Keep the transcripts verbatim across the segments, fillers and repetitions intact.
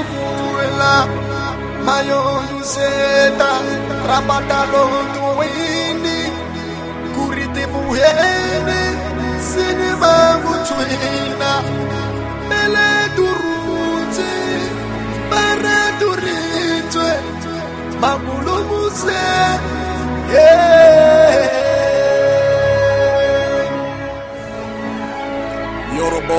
tukuela mayonu seta rabatalo tuini kurite buhene sinema mutwina bele durute para duritwe magulumuse yeah. Yorobo,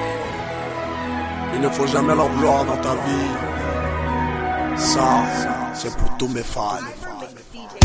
il ne faut jamais leur gloire dans ta vie. Ça, c'est pour tous mes fans.